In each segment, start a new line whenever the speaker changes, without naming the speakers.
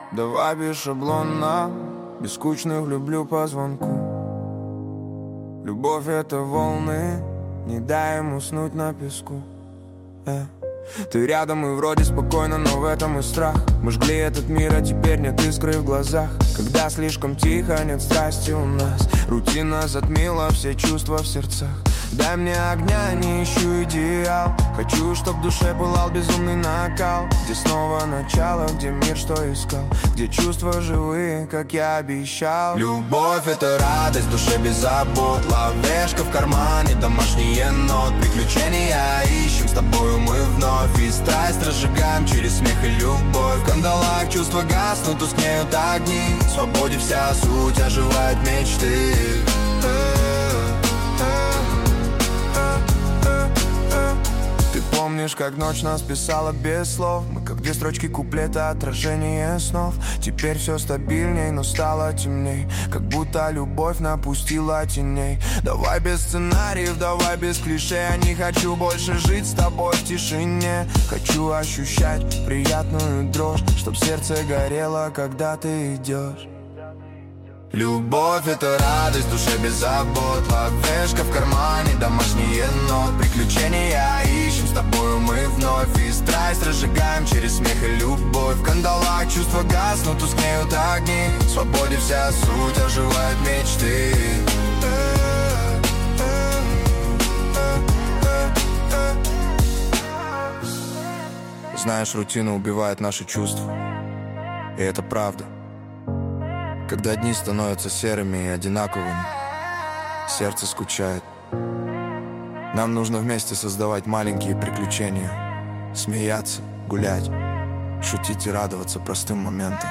Давай без шаблона, без скучных люблю по звонку. Любовь — это волны, не дай им уснуть на песку. Ты рядом и вроде спокойно, но в этом и страх. Мы жгли этот мир, а теперь нет искры в глазах. Когда слишком тихо, нет страсти у нас. Рутина затмила все чувства в сердцах. Дай мне огня, не ищу идеал. Хочу, чтоб в душе пылал безумный накал. Где снова начало, где мир, что искал. Где чувства живые, как я обещал. Любовь — это радость, в душе без забот. Ловешка в кармане, домашний енот. Приключения ищем, с тобою мы вновь. И страсть разжигаем через смех и любовь. В кандалах чувства гаснут, тускнеют огни. В свободе вся суть, оживают мечты. Ты помнишь, как ночь нас писала без слов? Мы как две строчки куплета, отражение снов. Теперь все стабильней, но стало темней. Как будто любовь напустила теней. Давай без сценариев, давай без клише. Я не хочу больше жить с тобой в тишине. Хочу ощущать приятную дрожь, чтоб сердце горело, когда ты идешь. Любовь — это радость, в душе без забот. Ловешка в кармане, домашний енот. Приключения ищем, с тобою мы вновь. И страсть разжигаем через смех и любовь. В кандалах чувства гаснут, тускнеют огни. В свободе вся суть, оживают мечты. Знаешь, рутина убивает наши чувства. И это правда. Когда дни становятся серыми и одинаковыми, сердце скучает. Нам нужно вместе создавать маленькие приключения. Смеяться, гулять, шутить и радоваться простым моментам.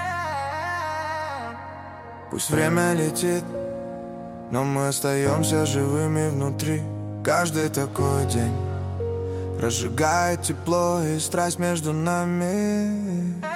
Пусть время летит, но мы остаемся живыми внутри. Каждый такой день разжигает тепло и страсть между нами.